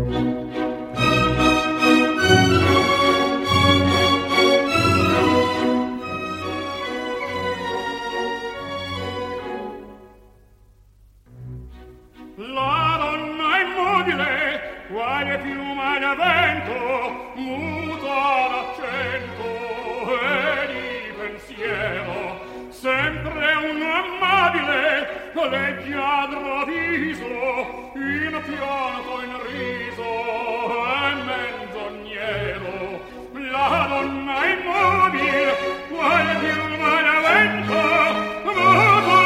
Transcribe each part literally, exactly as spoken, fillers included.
La donna immobile, quale piuma da vento, muta d'accento e di pensiero, sempre un amabile, leggiadro viso, in pianto in riso e menzognero. La donna immobile, quale piuma da vento, muta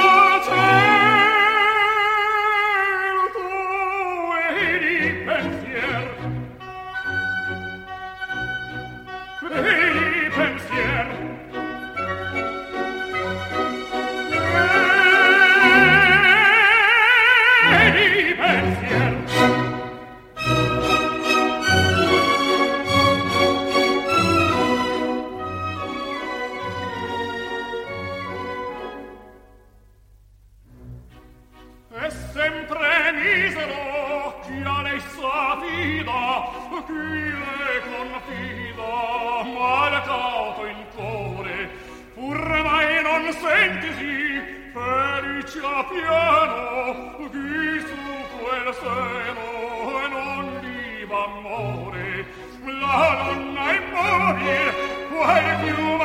è sempre misero chi a lei s'affida, chi le confida, malcauto in cuore, pur mai non sentisi felice a piano, chi su quel seno non viva amore. La donna immobile, quale piuma